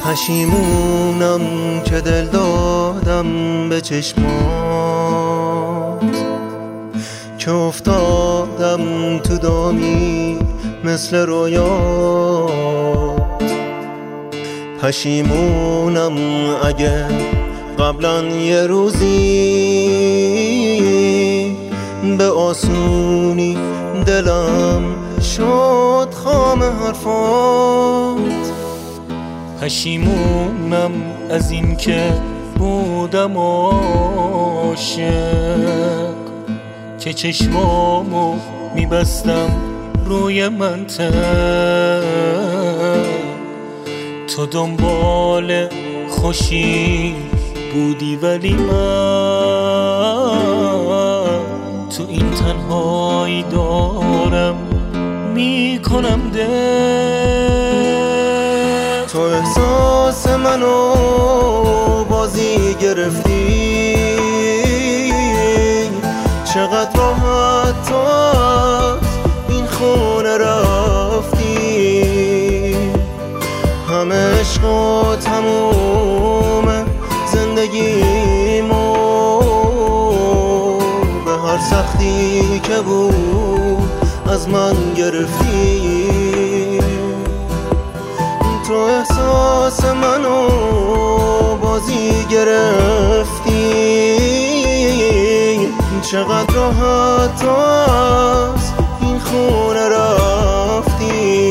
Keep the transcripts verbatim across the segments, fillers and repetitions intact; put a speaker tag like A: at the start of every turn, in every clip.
A: پشیمونم که دل دادم به چشمات، که افتادم تو دامی مثل رویات. پشیمونم اگه قبلا یه روزی به آسونی دلم شد خام حرفات.
B: پشیمونم از این که بودم عاشق، که چشمامو میبستم روی منطق. تو دنبال خوشی بودی ولی من تو این تنهایی دارم میکنم دل.
A: تو احساس منو بازی گرفتی، چقدر راحت تو از این خونه رفتی. همه عشق و تموم زندگیمو به هر سختی که بود از من گرفتی. تو احساس منو بازی گرفتی، چقدر راحت تو از این خونه رفتی.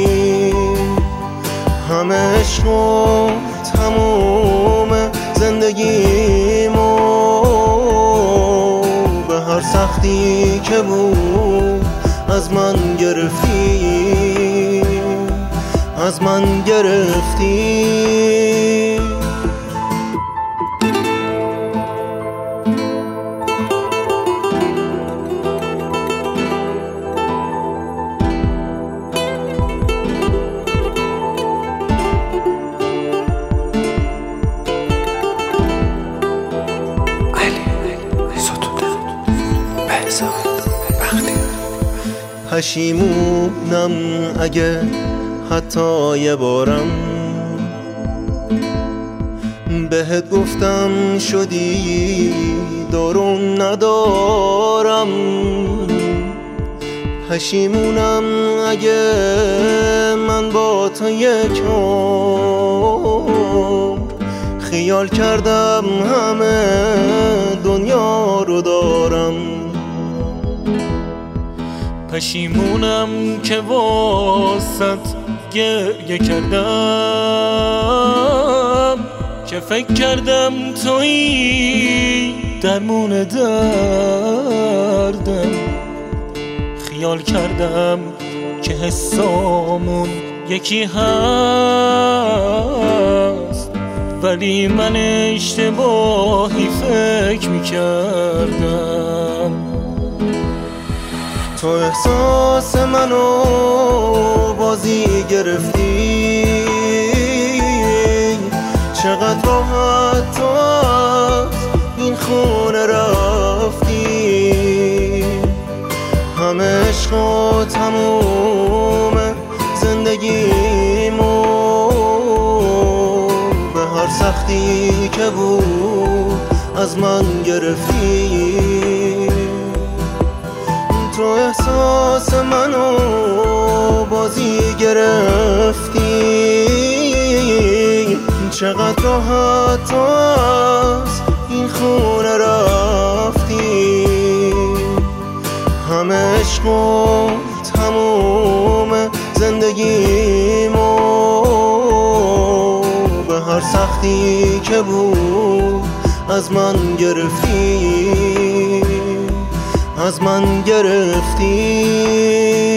A: همه عشق و تموم زندگیمو به هر سختی که بود از من گرفتی، از من گرفتی. پشیمونم اگه حتی یه بارم بهت گفتم شدی دارم ندارم. پشیمونم اگه من با تو یک عمر خیال کردم همه دنیا رو دارم.
B: پشیمونم که واسط گریه کردم، که فکر کردم تویی درمون دردم. خیال کردم که حسامون یکی هست، ولی من اشتباهی فکر میکردم.
A: تو احساس منو بازی گرفتی، چقدر راحت تو از این خونه رفتی. همه عشق و تموم زندگیمو به هر سختی که بود از من گرفتی. تو احساس منو بازی گرفتی، چقدر راحت تو از این خونه رفتی. همه عشق و تموم زندگیمو به هر سختی که بود از من گرفتی، از من گرفتی.